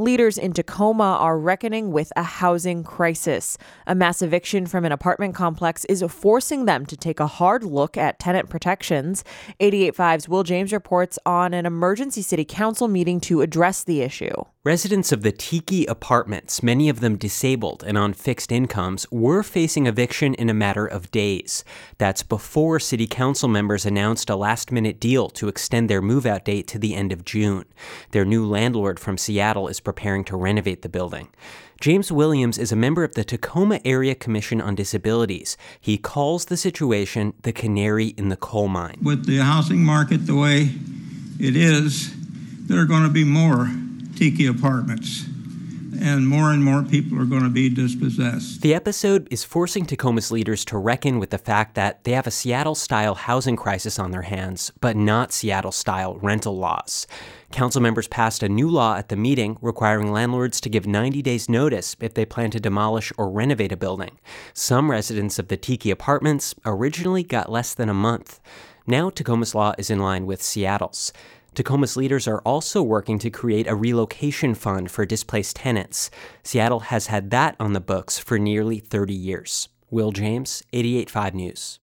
Leaders in Tacoma are reckoning with a housing crisis. A mass eviction from an apartment complex is forcing them to take a hard look at tenant protections. 88.5's Will James reports on an emergency city council meeting to address the issue. Residents of the Tiki apartments, many of them disabled and on fixed incomes, were facing eviction in a matter of days. That's before city council members announced a last-minute deal to extend their move-out date to the end of June. Their new landlord from Seattle is preparing to renovate the building. James Williams is a member of the Tacoma Area Commission on Disabilities. He calls the situation the canary in the coal mine. With the housing market the way it is, there are going to be more Tiki apartments, and more people are going to be dispossessed. The episode is forcing Tacoma's leaders to reckon with the fact that they have a Seattle-style housing crisis on their hands, but not Seattle-style rental laws. Council members passed a new law at the meeting requiring landlords to give 90 days notice if they plan to demolish or renovate a building. Some residents of the Tiki apartments originally got less than a month. Now Tacoma's law is in line with Seattle's. Tacoma's leaders are also working to create a relocation fund for displaced tenants. Seattle has had that on the books for nearly 30 years. Will James, 88.5 News.